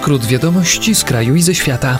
skrót wiadomości z kraju i ze świata.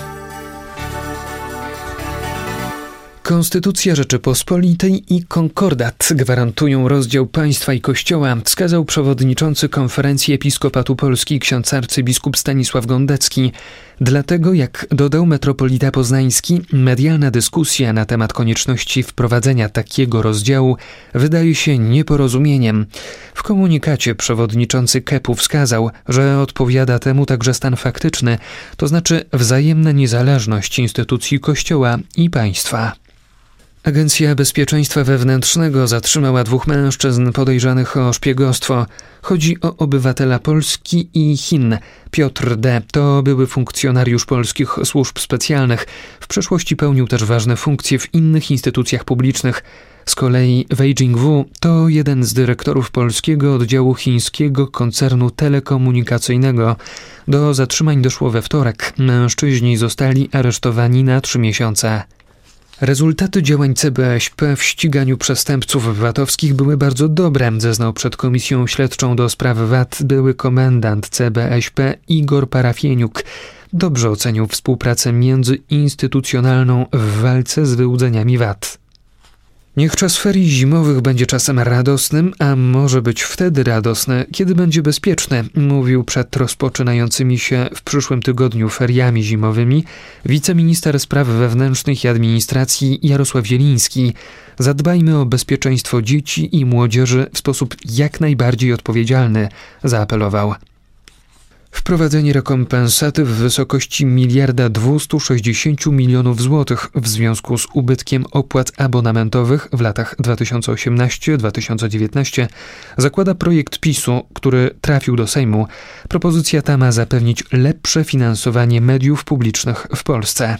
Konstytucja Rzeczypospolitej i konkordat gwarantują rozdział państwa i kościoła, wskazał przewodniczący Konferencji Episkopatu Polski ksiądz arcybiskup Stanisław Gondecki. Dlatego, jak dodał metropolita poznański, medialna dyskusja na temat konieczności wprowadzenia takiego rozdziału wydaje się nieporozumieniem. W komunikacie przewodniczący KEP-u wskazał, że odpowiada temu także stan faktyczny, to znaczy wzajemna niezależność instytucji kościoła i państwa. Agencja Bezpieczeństwa Wewnętrznego zatrzymała 2 mężczyzn podejrzanych o szpiegostwo. Chodzi o obywatela Polski i Chin. Piotr D. to były funkcjonariusz polskich służb specjalnych. W przeszłości pełnił też ważne funkcje w innych instytucjach publicznych. Z kolei Wei Jingwu to jeden z dyrektorów polskiego oddziału chińskiego koncernu telekomunikacyjnego. Do zatrzymań doszło we wtorek. Mężczyźni zostali aresztowani na 3 miesiące. Rezultaty działań CBŚP w ściganiu przestępców VAT-owskich były bardzo dobre, zeznał przed Komisją Śledczą do spraw VAT były komendant CBŚP Igor Parafieniuk. Dobrze ocenił współpracę międzyinstytucjonalną w walce z wyłudzeniami VAT. Niech czas ferii zimowych będzie czasem radosnym, a może być wtedy radosny, kiedy będzie bezpieczny, mówił przed rozpoczynającymi się w przyszłym tygodniu feriami zimowymi wiceminister spraw wewnętrznych i administracji Jarosław Zieliński. Zadbajmy o bezpieczeństwo dzieci i młodzieży w sposób jak najbardziej odpowiedzialny, zaapelował. Wprowadzenie rekompensaty w wysokości 1,260 mld złotych w związku z ubytkiem opłat abonamentowych w latach 2018-2019 zakłada projekt PiS-u, który trafił do Sejmu. Propozycja ta ma zapewnić lepsze finansowanie mediów publicznych w Polsce.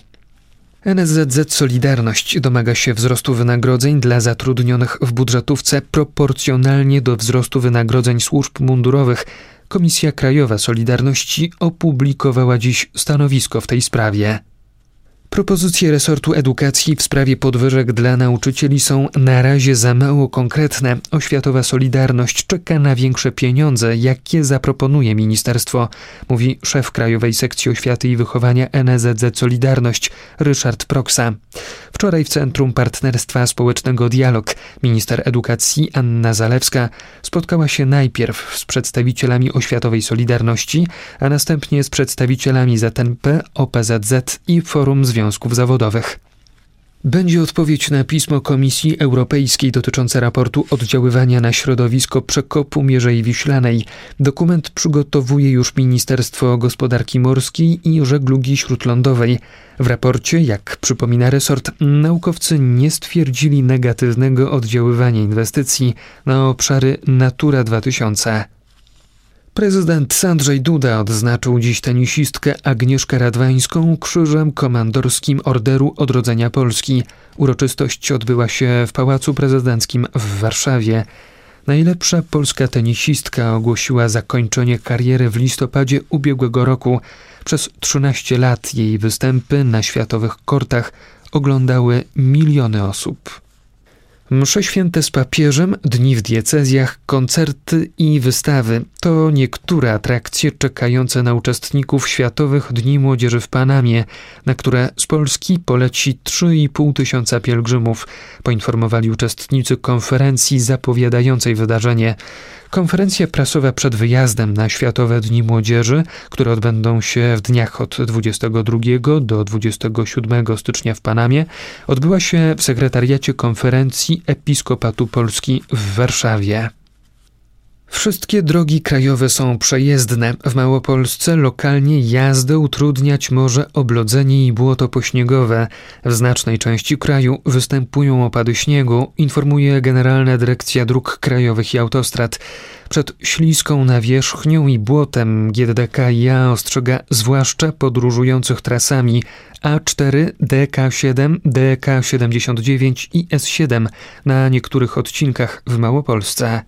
NSZZ Solidarność domaga się wzrostu wynagrodzeń dla zatrudnionych w budżetówce proporcjonalnie do wzrostu wynagrodzeń służb mundurowych. Komisja Krajowa Solidarności opublikowała dziś stanowisko w tej sprawie. Propozycje resortu edukacji w sprawie podwyżek dla nauczycieli są na razie za mało konkretne. Oświatowa Solidarność czeka na większe pieniądze, jakie zaproponuje ministerstwo, mówi szef Krajowej Sekcji Oświaty i Wychowania NSZZ Solidarność Ryszard Proksa. Wczoraj w Centrum Partnerstwa Społecznego Dialog minister edukacji Anna Zalewska spotkała się najpierw z przedstawicielami Oświatowej Solidarności, a następnie z przedstawicielami ZNP, OPZZ i Forum Związków Zawodowych. Będzie odpowiedź na pismo Komisji Europejskiej dotyczące raportu oddziaływania na środowisko przekopu Mierzei Wiślanej. Dokument przygotowuje już Ministerstwo Gospodarki Morskiej i Żeglugi Śródlądowej. W raporcie, jak przypomina resort, naukowcy nie stwierdzili negatywnego oddziaływania inwestycji na obszary Natura 2000. Prezydent Andrzej Duda odznaczył dziś tenisistkę Agnieszkę Radwańską Krzyżem Komandorskim Orderu Odrodzenia Polski. Uroczystość odbyła się w Pałacu Prezydenckim w Warszawie. Najlepsza polska tenisistka ogłosiła zakończenie kariery w listopadzie ubiegłego roku. Przez 13 lat jej występy na światowych kortach oglądały miliony osób. Msze święte z papieżem, dni w diecezjach, koncerty i wystawy to niektóre atrakcje czekające na uczestników Światowych Dni Młodzieży w Panamie, na które z Polski poleci 3,5 tysiąca pielgrzymów, poinformowali uczestnicy konferencji zapowiadającej wydarzenie. Konferencja prasowa przed wyjazdem na Światowe Dni Młodzieży, które odbędą się w dniach od 22 do 27 stycznia w Panamie, odbyła się w sekretariacie Konferencji Episkopatu Polski w Warszawie. Wszystkie drogi krajowe są przejezdne. W Małopolsce lokalnie jazdę utrudniać może oblodzenie i błoto pośniegowe. W znacznej części kraju występują opady śniegu, informuje Generalna Dyrekcja Dróg Krajowych i Autostrad. Przed śliską nawierzchnią i błotem GDDKiA ostrzega zwłaszcza podróżujących trasami A4, DK7, DK79 i S7 na niektórych odcinkach w Małopolsce.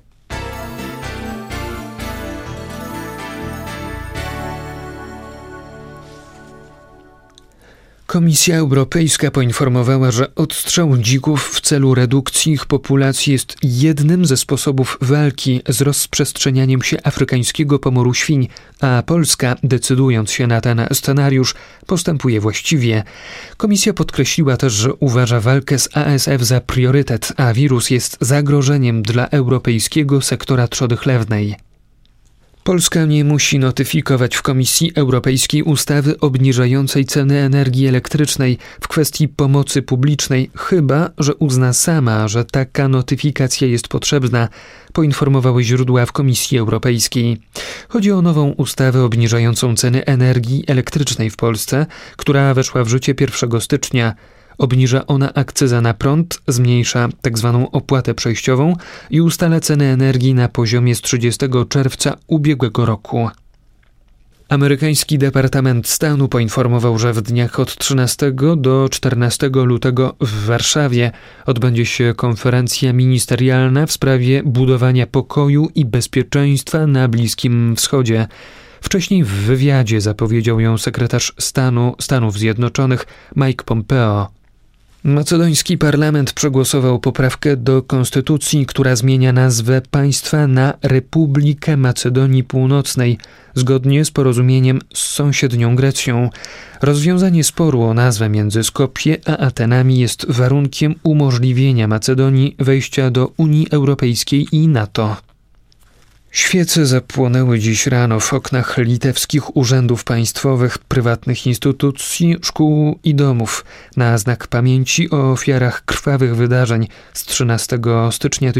Komisja Europejska poinformowała, że odstrzał dzików w celu redukcji ich populacji jest jednym ze sposobów walki z rozprzestrzenianiem się afrykańskiego pomoru świń, a Polska, decydując się na ten scenariusz, postępuje właściwie. Komisja podkreśliła też, że uważa walkę z ASF za priorytet, a wirus jest zagrożeniem dla europejskiego sektora trzody chlewnej. Polska nie musi notyfikować w Komisji Europejskiej ustawy obniżającej ceny energii elektrycznej w kwestii pomocy publicznej, chyba że uzna sama, że taka notyfikacja jest potrzebna, poinformowały źródła w Komisji Europejskiej. Chodzi o nową ustawę obniżającą ceny energii elektrycznej w Polsce, która weszła w życie 1 stycznia. Obniża ona akcyzę na prąd, zmniejsza tzw. opłatę przejściową i ustala ceny energii na poziomie z 30 czerwca ubiegłego roku. Amerykański Departament Stanu poinformował, że w dniach od 13 do 14 lutego w Warszawie odbędzie się konferencja ministerialna w sprawie budowania pokoju i bezpieczeństwa na Bliskim Wschodzie. Wcześniej w wywiadzie zapowiedział ją sekretarz stanu Stanów Zjednoczonych Mike Pompeo. Macedoński parlament przegłosował poprawkę do konstytucji, która zmienia nazwę państwa na Republikę Macedonii Północnej, zgodnie z porozumieniem z sąsiednią Grecją. Rozwiązanie sporu o nazwę między Skopje a Atenami jest warunkiem umożliwienia Macedonii wejścia do Unii Europejskiej i NATO. Świece zapłonęły dziś rano w oknach litewskich urzędów państwowych, prywatnych instytucji, szkół i domów na znak pamięci o ofiarach krwawych wydarzeń z 13 stycznia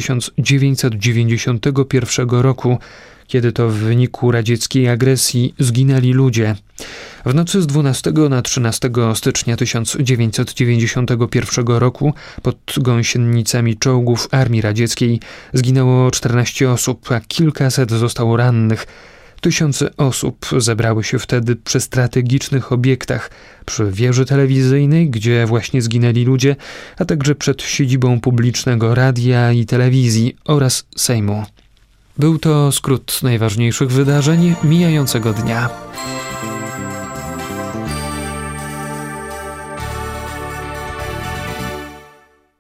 1991 roku, kiedy to w wyniku radzieckiej agresji zginęli ludzie. W nocy z 12 na 13 stycznia 1991 roku pod gąsienicami czołgów Armii Radzieckiej zginęło 14 osób, a kilkaset zostało rannych. Tysiące osób zebrały się wtedy przy strategicznych obiektach, przy wieży telewizyjnej, gdzie właśnie zginęli ludzie, a także przed siedzibą publicznego radia i telewizji oraz Sejmu. Był to skrót najważniejszych wydarzeń mijającego dnia.